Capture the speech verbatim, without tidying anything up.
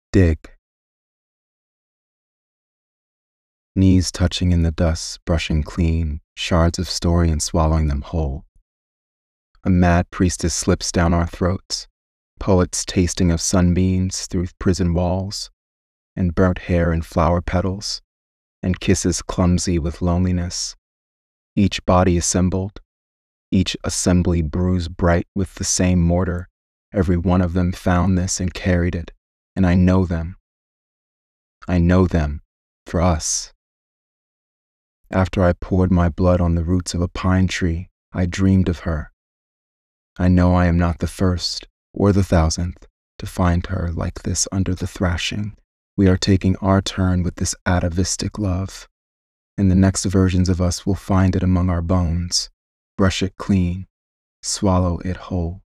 Dig. Knees touching in the dust, brushing clean shards of story and swallowing them whole. A mad priestess slips down our throats, poets tasting of sunbeams through prison walls, and burnt hair and flower petals, and kisses clumsy with loneliness. Each body assembled, each assembly bruised bright with the same mortar. Every one of them found this and carried it, and I know them. I know them for us. After I poured my blood on the roots of a pine tree, I dreamed of her. I know I am not the first or the thousandth to find her like this under the thrashing. We are taking our turn with this atavistic love, and the next versions of us will find it among our bones, brush it clean, swallow it whole.